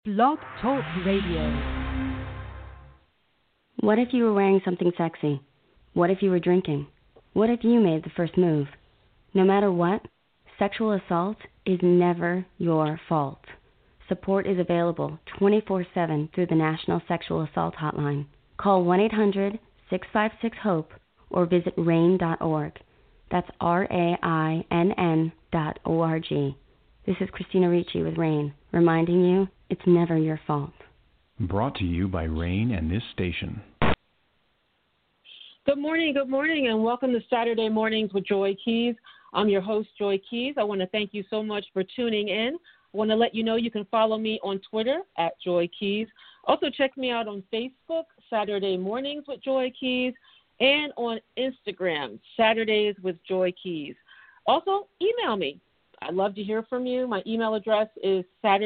Blog Talk Radio. What if you were wearing something sexy? What if you were drinking? What if you made the first move? No matter what, sexual assault is never your fault. Support is available 24/7 through the National Sexual Assault Hotline. Call 1-800-656-HOPE or visit RAINN.org. That's RAINN.org. This is Christina Ricci with RAINN, reminding you it's never your fault. Brought to you by RAINN and this station. Good morning, and welcome to Saturday Mornings with Joy Keys. I'm your host, Joy Keys. I want to thank you so much for tuning in. I want to let you know you can follow me on Twitter at Joy Keys. Also, check me out on Facebook, Saturday Mornings with Joy Keys, and on Instagram, Saturdays with Joy Keys. Also, email me. I'd love to hear from you. My email address is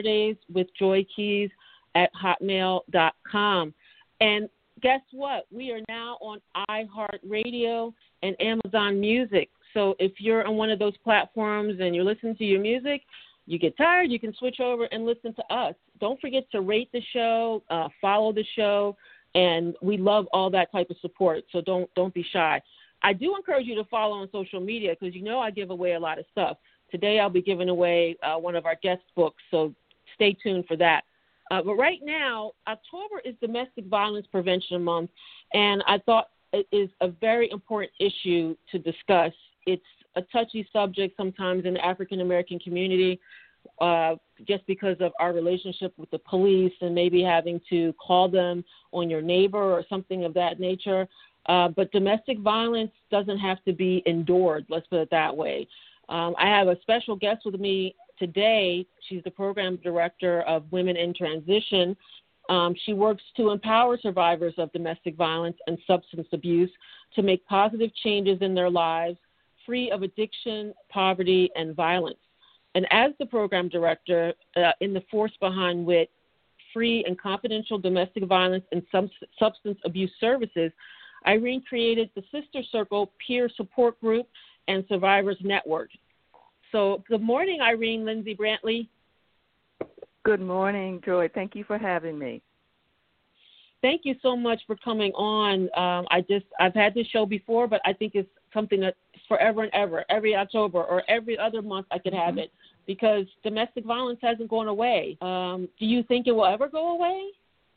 saturdayswithjoykeys@hotmail.com. And guess what? We are now on iHeartRadio and Amazon Music. So if you're on one of those platforms and you're listening to your music, you get tired, you can switch over and listen to us. Don't forget to rate the show, follow the show, and we love all that type of support. So don't be shy. I do encourage you to follow on social media because you know I give away a lot of stuff. Today I'll be giving away one of our guest books, so stay tuned for that. But right now, October is Domestic Violence Prevention Month, and I thought it is a very important issue to discuss. It's a touchy subject sometimes in the African-American community just because of our relationship with the police and maybe having to call them on your neighbor or something of that nature. But domestic violence doesn't have to be endured, let's put it that way. I have a special guest with me today. She's the program director of Women in Transition. She works to empower survivors of domestic violence and substance abuse to make positive changes in their lives, free of addiction, poverty, and violence. And as the program director in the force behind WIT, Free and Confidential Domestic Violence and Substance Abuse Services, Irene created the Sister Circle Peer Support Group and Survivors Network. So good morning, Irene Lindsay Brantley. Good morning, Joy. Thank you for having me. Thank you so much for coming on. I've had this show before, but I think it's something that's forever and ever. Every October or every other month I could have it because domestic violence hasn't gone away. Do you think it will ever go away?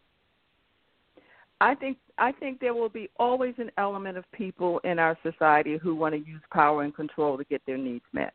I think there will be always an element of people in our society who want to use power and control to get their needs met.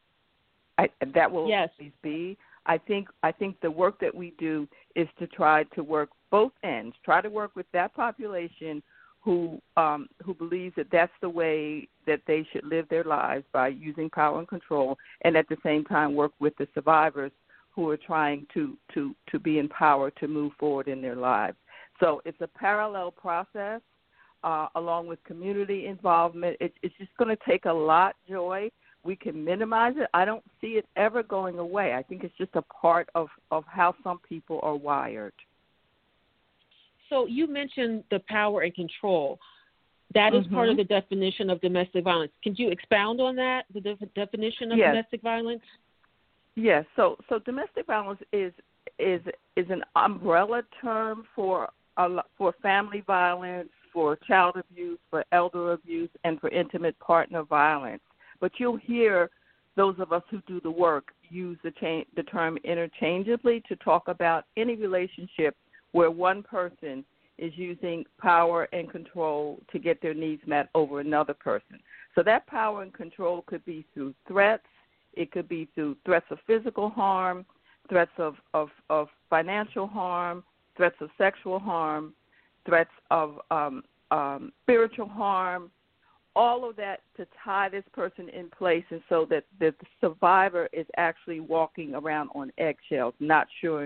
That will always be. I think the work that we do is to try to work both ends. Try to work with that population who believes that that's the way that they should live their lives by using power and control, and at the same time work with the survivors who are trying to be empowered to move forward in their lives. So it's a parallel process, along with community involvement. It's just going to take a lot, Joy. We can minimize it. I don't see it ever going away. I think it's just a part of how some people are wired. So you mentioned the power and control. That is part of the definition of domestic violence. Can you expound on that, the definition of domestic violence? Yes. So domestic violence is an umbrella term for family violence, for child abuse, for elder abuse, and for intimate partner violence. But you'll hear those of us who do the work use the term interchangeably to talk about any relationship where one person is using power and control to get their needs met over another person. So that power and control could be through threats. It could be through threats of physical harm, threats of financial harm, threats of sexual harm, threats of spiritual harm, all of that to tie this person in place and so that the survivor is actually walking around on eggshells, not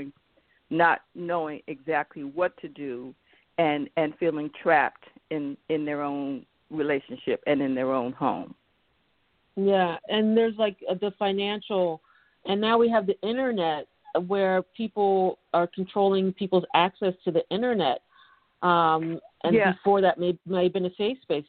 knowing exactly what to do and feeling trapped in their own relationship and in their own home. Yeah, and there's like the financial, and now we have the internet where people are controlling people's access to the internet. Before that may have been a safe space.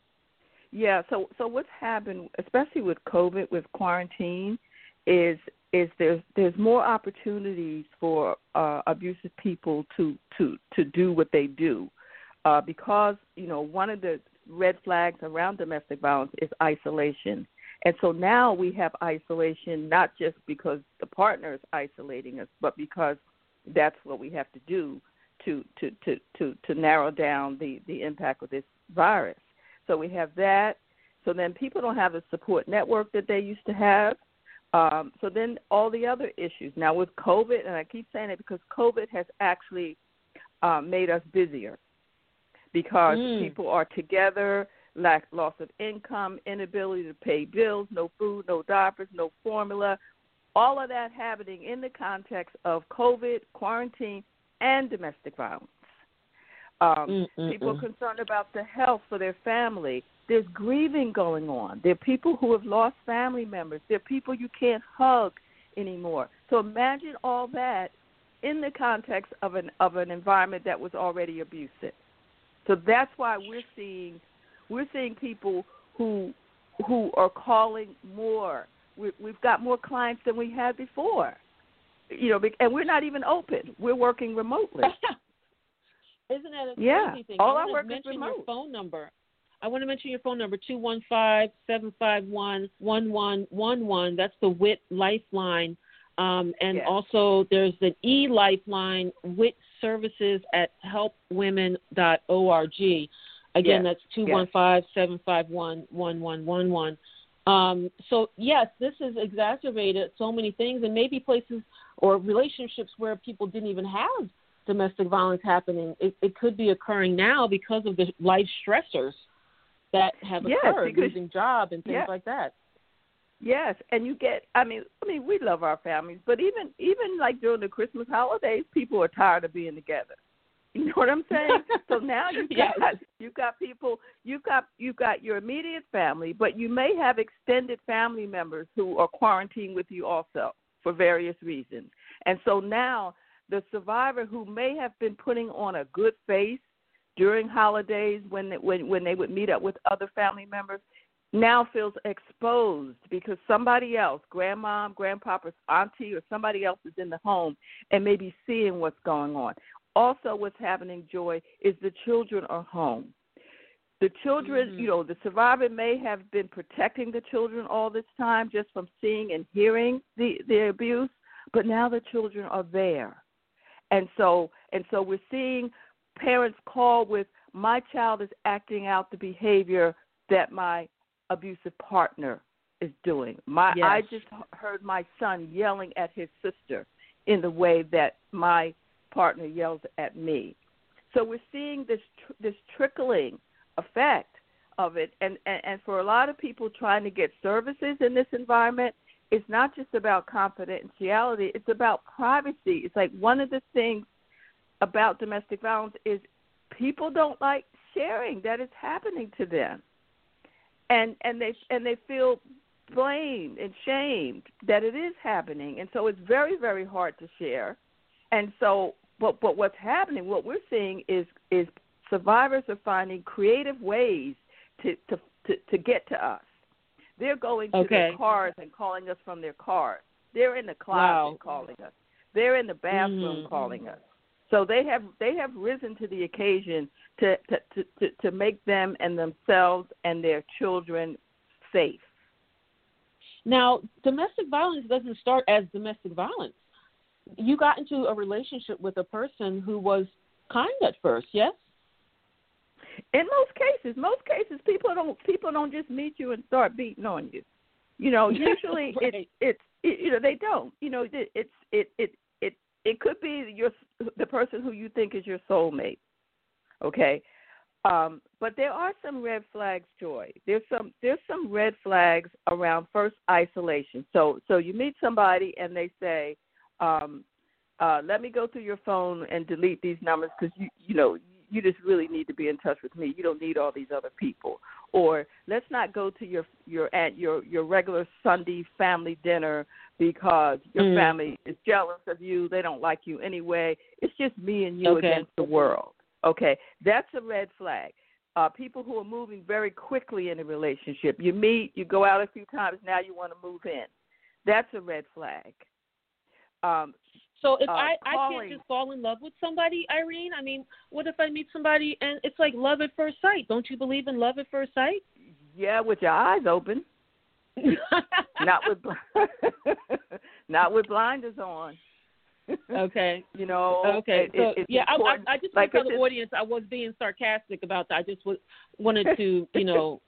Yeah, so what's happened, especially with COVID, with quarantine, is is there's more opportunities for abusive people to do what they do, because one of the red flags around domestic violence is isolation. And so now we have isolation not just because the partner is isolating us, but because that's what we have to do to narrow down the impact of this virus. So we have that. So then people don't have the support network that they used to have. So then all the other issues. Now with COVID, and I keep saying it because COVID has actually made us busier because people are together, loss of income, inability to pay bills, no food, no diapers, no formula, all of that happening in the context of COVID, quarantine, and domestic violence. People are concerned about the health for their family. There's grieving going on. There are people who have lost family members. There are people you can't hug anymore. So imagine all that in the context of an environment that was already abusive. So that's why we're seeing people who are calling more. We've got more clients than we had before, and we're not even open. We're working remotely. Isn't that a crazy thing? All I our work want to is mention remote. your phone number. I want to mention your phone number, 215-751-1111. That's the WIT Lifeline. Also there's the E-Lifeline, WIT Services at helpwomen.org. Again, that's 215-751-1111. So, yes, this has exacerbated so many things, and maybe places or relationships where people didn't even have domestic violence happening. It could be occurring now because of the life stressors that have occurred, losing job and things like that. Yes, and you get, I mean, we love our families, but even like during the Christmas holidays, people are tired of being together. You know what I'm saying? So now you've got people, you've got your immediate family, but you may have extended family members who are quarantined with you also for various reasons. And so now the survivor who may have been putting on a good face during holidays when they would meet up with other family members now feels exposed because somebody else, grandma, grandpapa's auntie, or somebody else is in the home and maybe seeing what's going on. Also what's happening, Joy, is the children are home. The children, the survivor may have been protecting the children all this time just from seeing and hearing the abuse, but now the children are there. And so we're seeing parents call with, my child is acting out the behavior that my abusive partner is doing. I just heard my son yelling at his sister in the way that my partner yells at me. So we're seeing this trickling effect of it. And for a lot of people trying to get services in this environment, it's not just about confidentiality, it's about privacy. It's like one of the things about domestic violence is people don't like sharing that it's happening to them. And they feel blamed and shamed that it is happening. And so it's very, very hard to share. And so but what's happening, what we're seeing is survivors are finding creative ways to get to us. They're going to their cars and calling us from their cars. They're in the closet calling us. They're in the bathroom calling us. So they have risen to the occasion to make them and themselves and their children safe. Now, domestic violence doesn't start as domestic violence. You got into a relationship with a person who was kind at first, yes? In most cases, people don't just meet you and start beating on you. Usually right. they don't. It could be the person who you think is your soulmate. Okay, but there are some red flags, Joy. There's some red flags around first isolation. So you meet somebody and they say, let me go through your phone and delete these numbers because you just really need to be in touch with me. You don't need all these other people. Or let's not go to your regular Sunday family dinner because your family is jealous of you. They don't like you anyway. It's just me and you against the world. Okay, that's a red flag. People who are moving very quickly in a relationship. You meet, you go out a few times, now you want to move in. that's a red flag. So if I calling, can't just fall in love with somebody, Irene, I mean, what if I meet somebody and it's like love at first sight? Don't you believe in love at first sight? Yeah, with your eyes open. not with blinders on. Okay. You know. Okay. So it's I just want to tell the audience I was being sarcastic about that. I just wanted to, you know,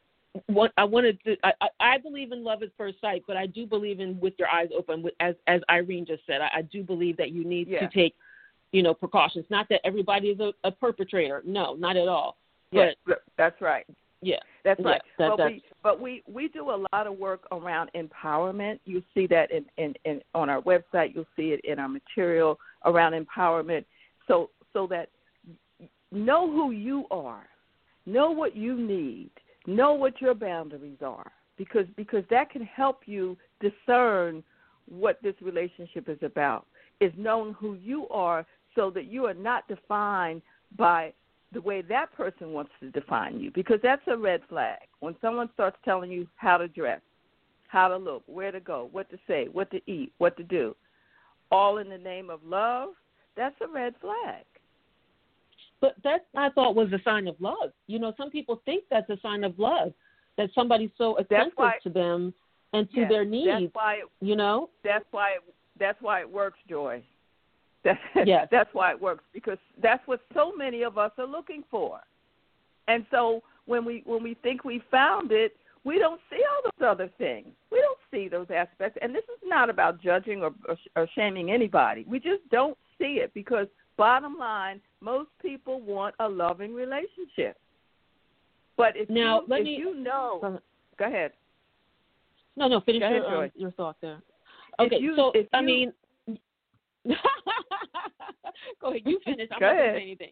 I believe in love at first sight, but I do believe in with your eyes open. As Irene just said, I do believe that you need to take, you know, precautions. Not that everybody is a perpetrator. No, not at all. Yes, that's right. Yeah, that's right. Yeah, we do a lot of work around empowerment. You see that in on our website. You'll see it in our material around empowerment. So that know who you are, know what you need, know what your boundaries are, because that can help you discern what this relationship is about. Is knowing who you are, so that you are not defined by the way that person wants to define you, because that's a red flag. When someone starts telling you how to dress, how to look, where to go, what to say, what to eat, what to do, all in the name of love, that's a red flag. But that, I thought, was a sign of love. You know, some people think that's a sign of love, that somebody's so attentive to them and to their needs. That's why you know? That's why it works, Joy. Yes. That's why it works, because that's what so many of us are looking for. And so when we think we found it, we don't see all those other things. We don't see those aspects. And this is not about judging or shaming anybody. We just don't see it, because bottom line, most people want a loving relationship. But go ahead. No, finish Joy. your thought there. Okay, I mean, go ahead, you finish. I'm not going to say anything.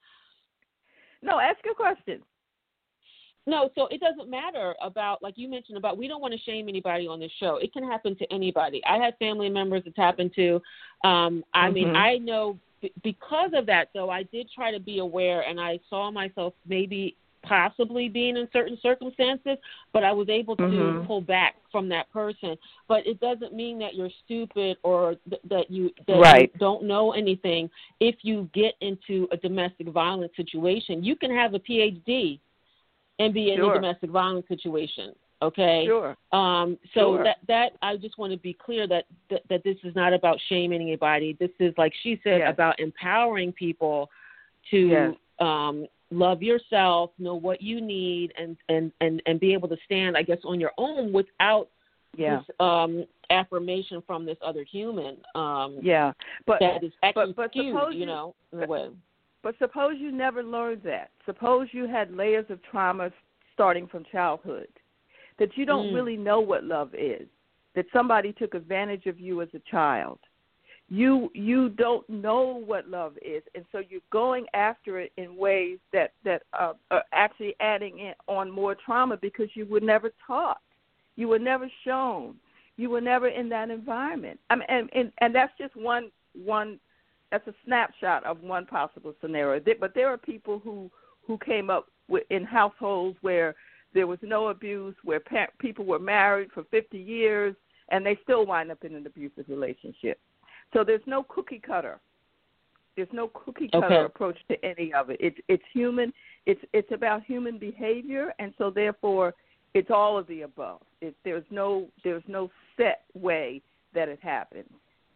No, ask your question. No, so it doesn't matter about, like you mentioned, about we don't want to shame anybody on this show. It can happen to anybody. I had family members it's happened to. I mean, I know because of that, though, I did try to be aware, and I saw myself maybe possibly being in certain circumstances, but I was able to pull back from that person. But it doesn't mean that you're stupid or that you don't know anything. If you get into a domestic violence situation, you can have a PhD and be in a domestic violence situation. Okay. Sure. That I just want to be clear that this is not about shaming anybody. This is, like she said, about empowering people to love yourself, know what you need, and be able to stand, I guess, on your own without this affirmation from this other human. But that is actually skewed, in a way. But suppose you never learned that. Suppose you had layers of trauma starting from childhood, that you don't really know what love is, that somebody took advantage of you as a child. You don't know what love is, and so you're going after it in ways that are actually adding on more trauma, because you were never taught, you were never shown, you were never in that environment. I mean, and that's just one. That's a snapshot of one possible scenario. But there are people who came up in households where there was no abuse, where people were married for 50 years, and they still wind up in an abusive relationship. So there's no cookie cutter. There's no cookie cutter approach to any of it. It's human. It's about human behavior, and so therefore it's all of the above. There's no set way that it happens.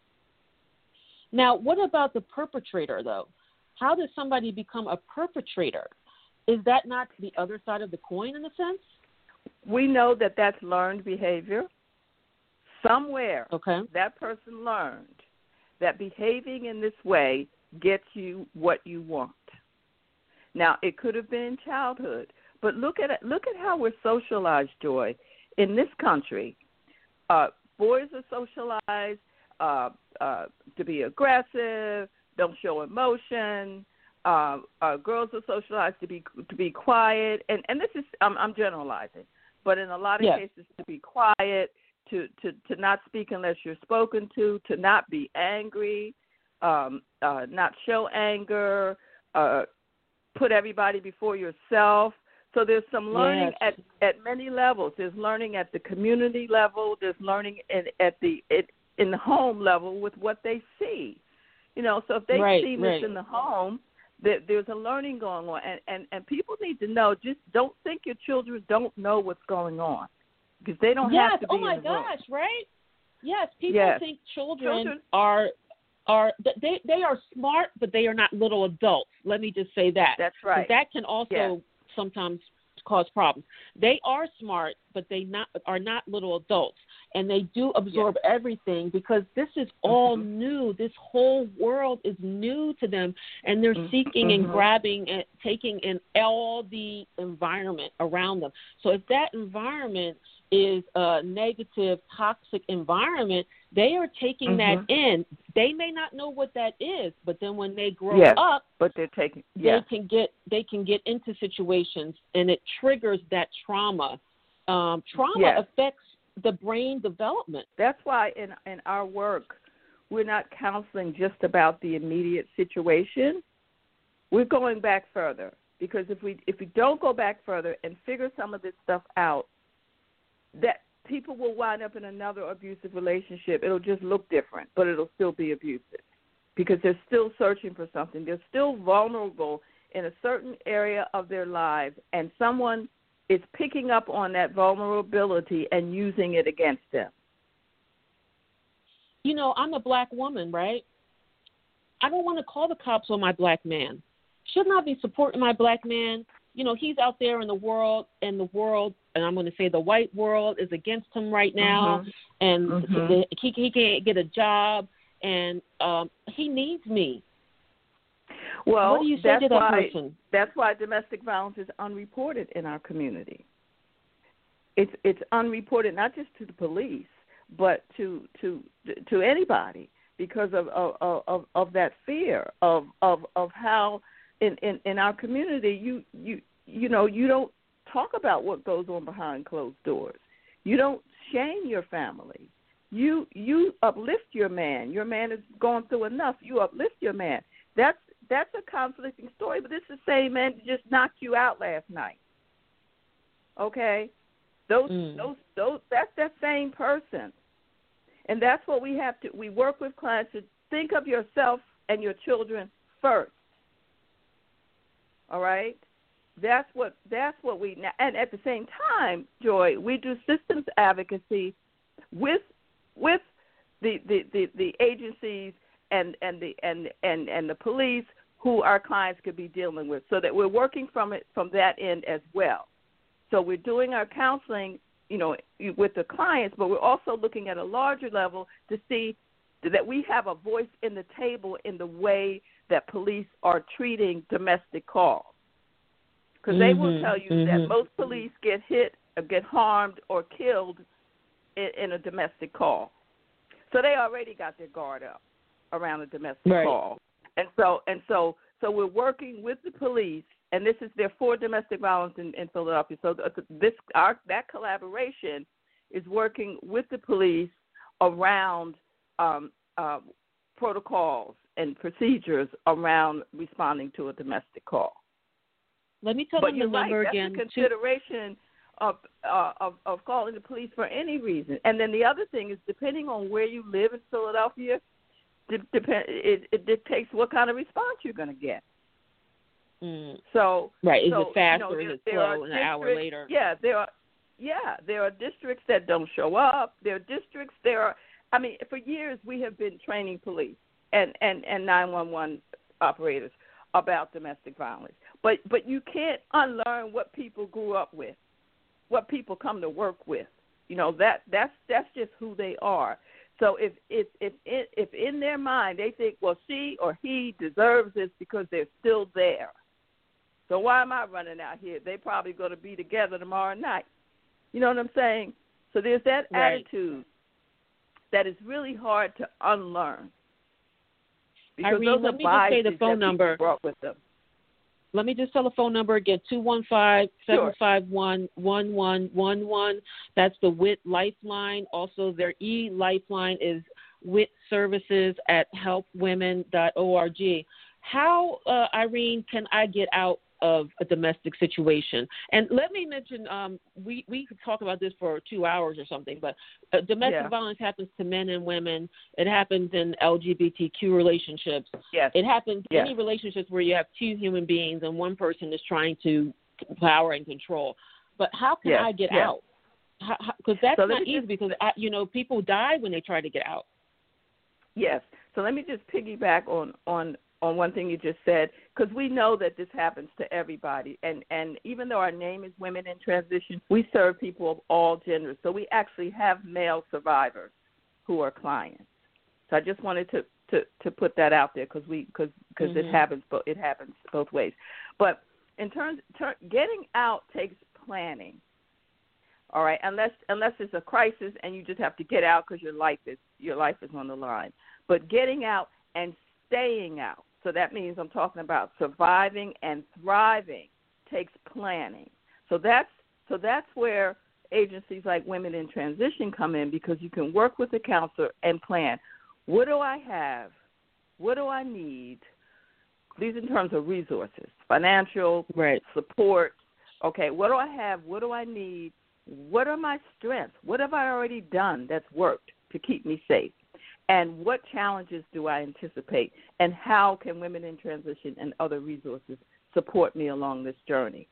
Now, what about the perpetrator, though? How does somebody become a perpetrator? Is that not the other side of the coin in a sense? We know that that's learned behavior. Somewhere that person learned that behaving in this way gets you what you want. Now, it could have been in childhood, but look at how we're socialized, Joy. In this country, boys are socialized to be aggressive, don't show emotion. Girls are socialized to be quiet, and this is I'm generalizing, but in a lot of cases to be quiet, to not speak unless you're spoken to not be angry, not show anger, put everybody before yourself. So there's some learning Yes. at many levels. There's learning at the community level. There's learning in the home level with what they see. You know, so if they see this in the home, there's a learning going on. And people need to know, just don't think your children don't know what's going on, because they don't have to be in the room. Yes, oh my gosh, right? Yes, people think children are they are smart, but they are not little adults. Let me just say that. That's right. That can also sometimes cause problems. They are smart, but they are not little adults, and they do absorb everything, because this is all new. This whole world is new to them, and they're seeking and grabbing and taking in all the environment around them. So if that environment is a negative, toxic environment, they are taking that in. They may not know what that is, but then when they grow up, but they're taking they can get into situations, and it triggers that trauma. Trauma affects the brain development. That's why in our work, we're not counseling just about the immediate situation. We're going back further, because if we don't go back further and figure some of this stuff out, that people will wind up in another abusive relationship. It'll just look different, but it'll still be abusive, because they're still searching for something. They're still vulnerable in a certain area of their lives, and someone is picking up on that vulnerability and using it against them. You know, I'm a black woman, right? I don't want to call the cops on my black man. Shouldn't I be supporting my black man? You know, he's out there in the world, and I'm going to say the white world is against him right now, and he can't get a job, and he needs me. Well, what do you say to that person? That's why domestic violence is unreported in our community. It's unreported, not just to the police, but to anybody, because of that fear of how in our community you know, you don't talk about what goes on behind closed doors. You don't shame your family. You uplift your man. Your man has gone through enough. You uplift your man. That's a conflicting story, but it's the same man that just knocked you out last night. Okay? That's that same person. And that's what we work with clients to think of yourself and your children first. All right? That's what we, and at the same time, Joy, we do systems advocacy with the agencies and the police who our clients could be dealing with, so that we're working from that end as well. So we're doing our counseling, you know, with the clients, but we're also looking at a larger level to see that we have a voice in the table in the way that police are treating domestic calls. Because they will tell you that most police get hit, or get harmed, or killed in a domestic call. So they already got their guard up around a domestic call. And so we're working with the police, and this is there for domestic violence in Philadelphia. So that collaboration is working with the police around protocols and procedures around responding to a domestic call. Let me tell them the number again. That's a consideration of calling the police for any reason. And then the other thing is, depending on where you live in Philadelphia, it dictates what kind of response you're going to get. So is it faster? Is it slow? An hour later? Yeah, there are districts that don't show up. There are districts. For years we have been training police and 911 operators about domestic violence. But you can't unlearn what people grew up with, what people come to work with. You know, that's just who they are. So if in their mind they think, well, she or he deserves this because they're still there, so why am I running out here? They're probably going to be together tomorrow night. You know what I'm saying? So there's that attitude that is really hard to unlearn. Because Irene, let me just say the phone number. Brought with them. Let me just tell the phone number again, 215-751-1111. That's the WIT Lifeline. Also, their e-Lifeline is witservices@helpwomen.org. How, Irene, can I get out of a domestic situation. And let me mention, we could talk about this for 2 hours or something, but domestic violence happens to men and women. It happens in LGBTQ relationships. Yes. It happens in any relationships where you have two human beings and one person is trying to power and control. But how can I get out? Because that's not easy, because people die when they try to get out. Yes. So let me just piggyback on one thing you just said, because we know that this happens to everybody. And even though our name is Women in Transition, we serve people of all genders. So we actually have male survivors who are clients. So I just wanted to put that out there because it happens both ways. But in terms getting out takes planning. All right, unless it's a crisis and you just have to get out because your life is on the line. But getting out and staying out, so that means I'm talking about surviving and thriving, takes planning. So that's where agencies like Women in Transition come in, because you can work with a counselor and plan. What do I have? What do I need? These in terms of resources, financial support. Okay, what do I have? What do I need? What are my strengths? What have I already done that's worked to keep me safe? And what challenges do I anticipate? And how can Women in Transition and other resources support me along this journey?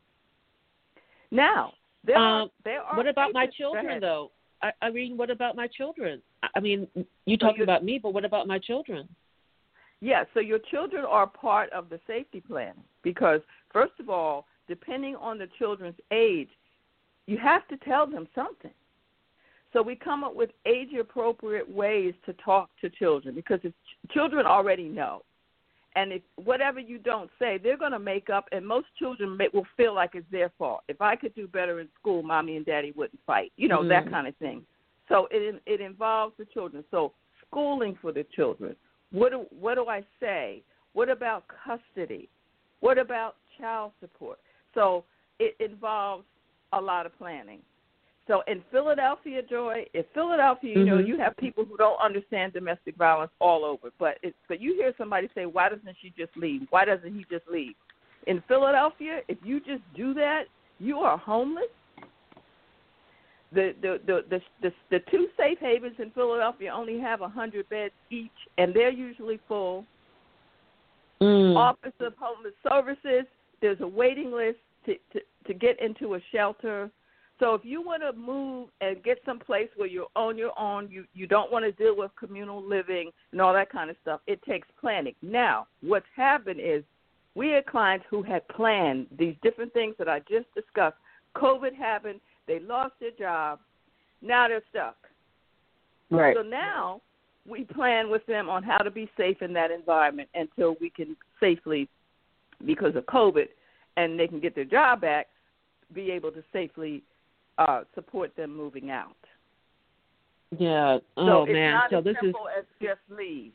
Now, there are what about my children, though? I mean, what about my children? I mean, you talked about me, but what about my children? Yeah, so your children are part of the safety plan because, first of all, depending on the children's age, you have to tell them something. So we come up with age-appropriate ways to talk to children because children already know. And if whatever you don't say, they're going to make up, and most children will feel like it's their fault. If I could do better in school, Mommy and Daddy wouldn't fight, that kind of thing. So it involves the children. So schooling for the children. What do I say? What about custody? What about child support? So it involves a lot of planning. So in Philadelphia, Joy, you have people who don't understand domestic violence all over. But you hear somebody say, why doesn't she just leave? Why doesn't he just leave? In Philadelphia, if you just do that, you are homeless. The two safe havens in Philadelphia only have 100 beds each, and they're usually full. Office of Homeless Services, there's a waiting list to get into a shelter. So if you want to move and get someplace where you're on your own, you don't want to deal with communal living and all that kind of stuff, it takes planning. Now, what's happened is we had clients who had planned these different things that I just discussed. COVID happened. They lost their job. Now they're stuck. Right. So now we plan with them on how to be safe in that environment until we can safely, because of COVID, and they can get their job back, be able to safely support them moving out. Yeah. So man. It's not as simple as just leave.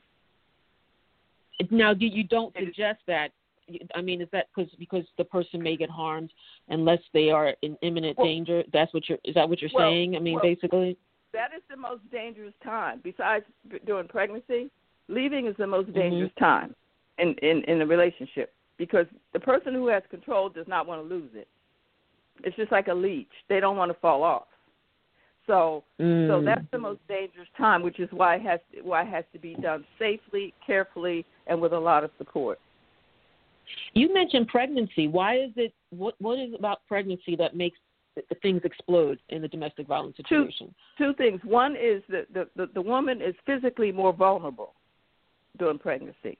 Now, you don't suggest that? I mean, is that because the person may get harmed unless they are in imminent danger? Is that what you're saying? I mean, basically. That is the most dangerous time. Besides during pregnancy, leaving is the most dangerous time in a relationship, because the person who has control does not want to lose it. It's just like a leech. They don't want to fall off. So that's the most dangerous time, which is why it has to be done safely, carefully, and with a lot of support. You mentioned pregnancy. Why is it? What is it about pregnancy that makes things explode in the domestic violence situation? Two things. One is that the woman is physically more vulnerable during pregnancy.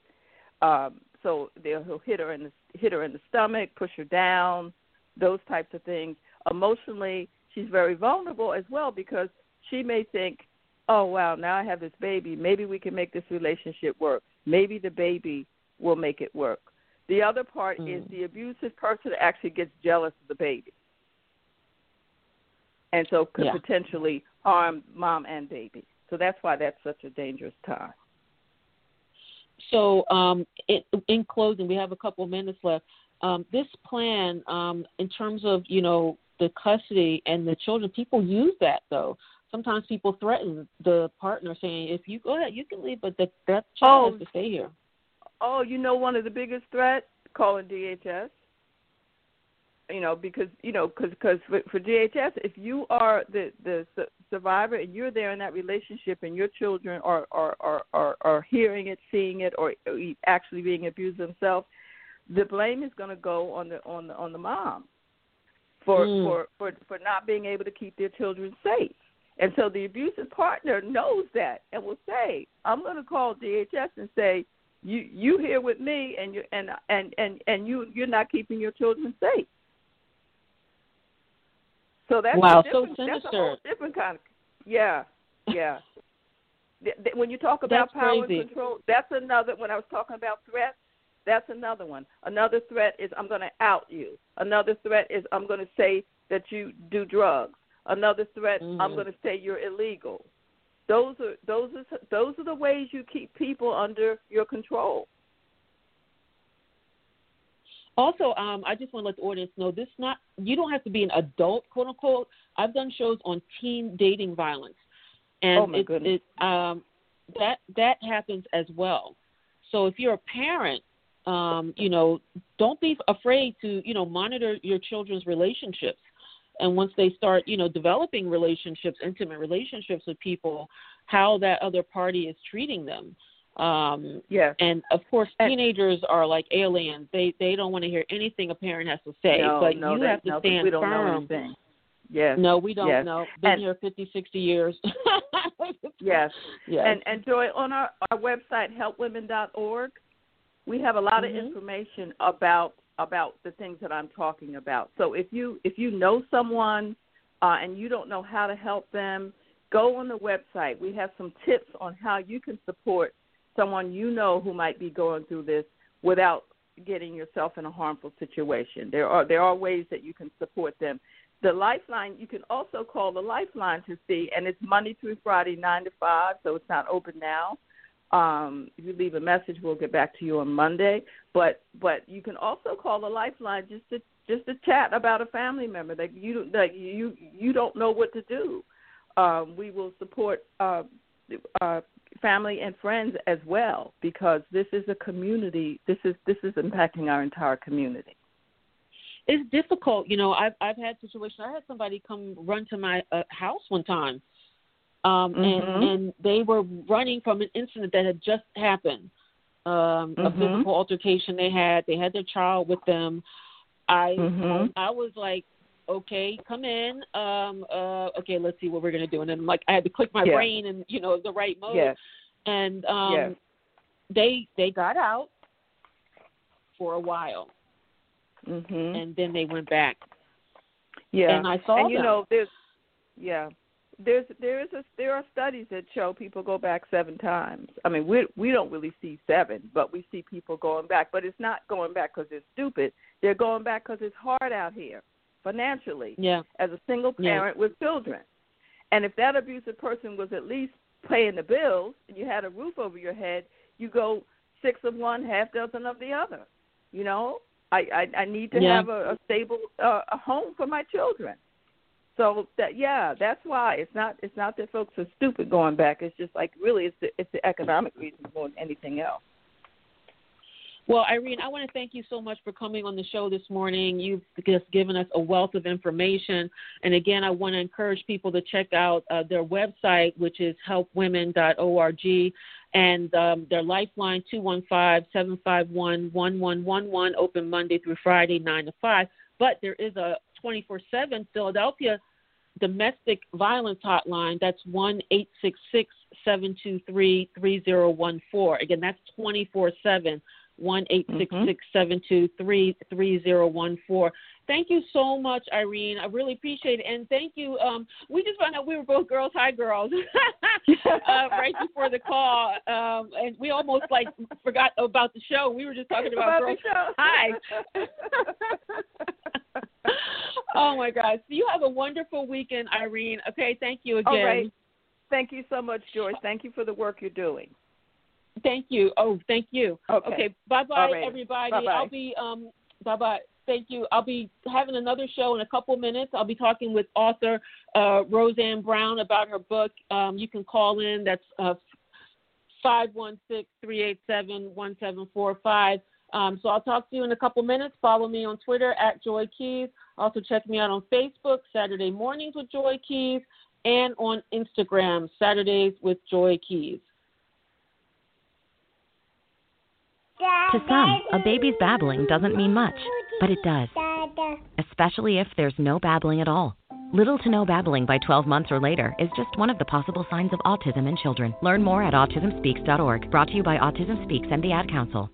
So he'll hit her in the stomach, push her down, those types of things. Emotionally, she's very vulnerable as well, because she may think, oh, wow, now I have this baby. Maybe we can make this relationship work. Maybe the baby will make it work. The other part is the abusive person actually gets jealous of the baby, and so could potentially harm mom and baby. So that's why that's such a dangerous time. So in closing, we have a couple of minutes left. This plan, in terms of, the custody and the children, people use that, though. Sometimes people threaten the partner saying, if you go ahead, you can leave, but that child has to stay here. Oh, one of the biggest threats? Calling DHS. because for DHS, if you are the survivor and you're there in that relationship and your children are hearing it, seeing it, or actually being abused themselves, the blame is going to go on the mom for not being able to keep their children safe. And so the abusive partner knows that and will say, "I'm going to call DHS and say, you here with me, and you're not keeping your children safe." So that's so sinister. That's a whole different kind of When you talk about that's power crazy. and control, that's another. When I was talking about threats, that's another one. Another threat is I'm going to out you. Another threat is I'm going to say that you do drugs. Another threat, I'm going to say you're illegal. Those are the ways you keep people under your control. Also, I just want to let the audience know you don't have to be an adult, quote unquote. I've done shows on teen dating violence, and oh my goodness. That happens as well. So if you're a parent, don't be afraid to monitor your children's relationships. And once they start, developing relationships, intimate relationships with people, how that other party is treating them. Yes. And, of course, teenagers are like aliens. They don't want to hear anything a parent has to say. You have to stand we don't firm. know anything. Yes. No, we don't know. Been here 50, 60 years. Yes. Yes. And Joy, on our website, helpwomen.org, we have a lot of information about the things that I'm talking about. So if you know someone and you don't know how to help them, go on the website. We have some tips on how you can support someone who might be going through this without getting yourself in a harmful situation. There are ways that you can support them. The Lifeline, you can also call the Lifeline to see, and it's Monday through Friday, 9 to 5, so it's not open now. If you leave a message, we'll get back to you on Monday. But you can also call the Lifeline just to chat about a family member that you don't know what to do. We will support family and friends as well, because this is a community. This is impacting our entire community. It's difficult, I've had situations. I had somebody come run to my house one time. And they were running from an incident that had just happened, a physical altercation they had. They had their child with them. I was like, okay, come in. Okay, let's see what we're going to do. And then, I had to click my brain in, the right mode. Yes. And they got out for a while. And then they went back. Yeah. And I saw them. There are studies that show people go back 7 times. I mean, we don't really see 7, but we see people going back. But it's not going back because they're stupid. They're going back because it's hard out here financially as a single parent with children. And if that abusive person was at least paying the bills and you had a roof over your head, you go 6 of one, half dozen of the other. I need to have a stable a home for my children. So that's why it's not that folks are stupid going back. It's just really it's the economic reason more than anything else. Well, Irene, I want to thank you so much for coming on the show this morning. You've just given us a wealth of information. And again, I want to encourage people to check out their website, which is helpwomen.org, and their Lifeline 215-751-1111, open Monday through Friday, 9 to 5. But there is a 24/7 Philadelphia domestic violence hotline. That's 1-866-723-3014. Again, that's 24/7. 1-866-723-3014. Thank you so much, Irene. I really appreciate it. And thank you. We just found out we were both girls. Hi, girls. Right before the call. And we almost forgot about the show. We were just talking about girls. Hi. Oh, my gosh. So you have a wonderful weekend, Irene. Okay, thank you again. All right. Thank you so much, George. Thank you for the work you're doing. Thank you. Oh, thank you. Okay. Bye-bye, right. everybody. Bye-bye. I'll be bye-bye. Thank you. I'll be having another show in a couple minutes. I'll be talking with author Roseanne Brown about her book. You can call in. That's 516-387-1745. So I'll talk to you in a couple minutes. Follow me on Twitter at Joy Keys. Also check me out on Facebook, Saturday Mornings with Joy Keys, and on Instagram, Saturdays with Joy Keys. To some, a baby's babbling doesn't mean much, but it does, especially if there's no babbling at all. Little to no babbling by 12 months or later is just one of the possible signs of autism in children. Learn more at autismspeaks.org, brought to you by Autism Speaks and the Ad Council.